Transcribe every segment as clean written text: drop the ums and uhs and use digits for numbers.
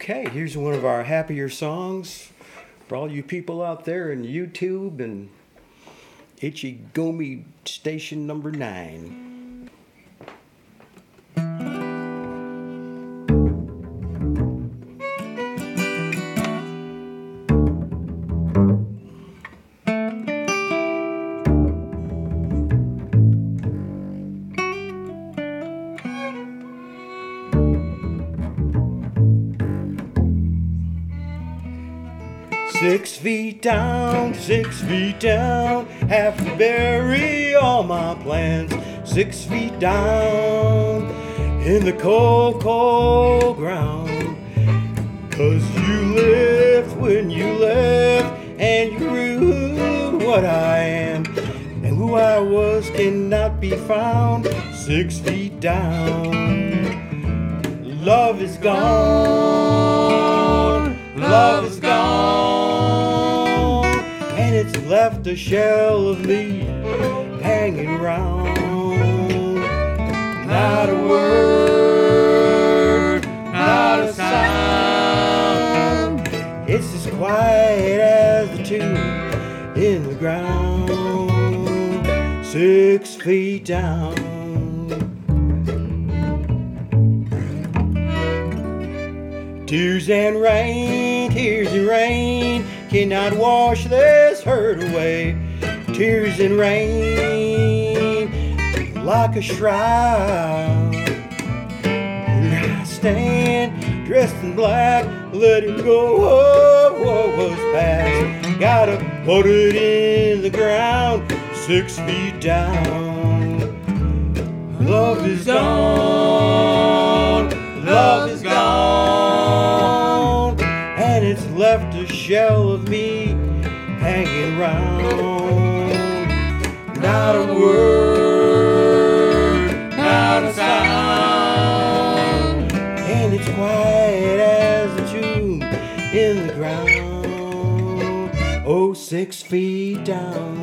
Okay, here's one of our happier songs for all you people out there in YouTube and Ichigomi Station number 9. Six feet down, have to bury all my plans. 6 feet down in the cold, cold ground. 'Cause you left when you left, and you ruined what I am. And who I was cannot be found. 6 feet down. Love is gone, love is gone. And it's left a shell of me hanging round. Not a word, not a sound. It's as quiet as the tomb in the ground. 6 feet down. Tears and rain cannot wash this hurt away. Tears and rain like a shroud. Here I stand dressed in black, letting go of what was past. Gotta put it in the ground, 6 feet down. Love is gone, love is gone. And it's left a shell of me hanging round. Not a word, not a sound. And it's quiet as a tomb in the ground. Oh, 6 feet down.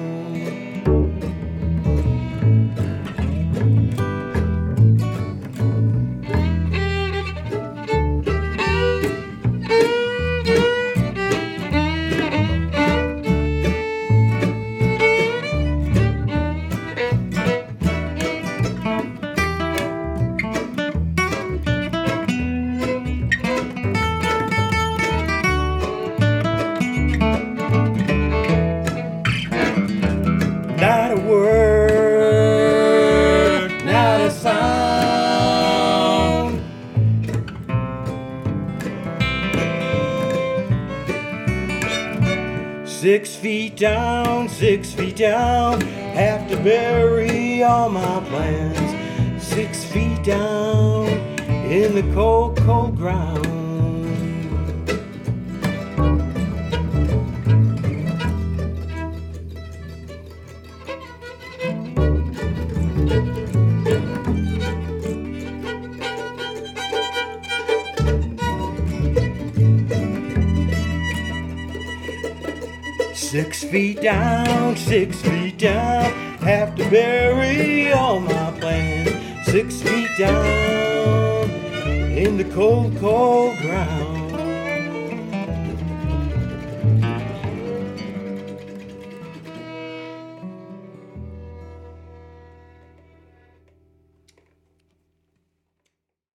Not a word, not a sound. 6 feet down, 6 feet down. Have to bury all my plans. 6 feet down in the cold, cold ground. 6 feet down, 6 feet down. Have to bury all my plans. 6 feet down in the cold, cold ground.